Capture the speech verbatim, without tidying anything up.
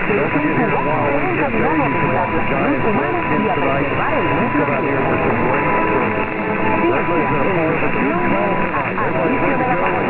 que es un jugoso ser encaminado como la planeación humana y a preservar el medio ambiente. Ciencia, educación, al servicio de la comunidad.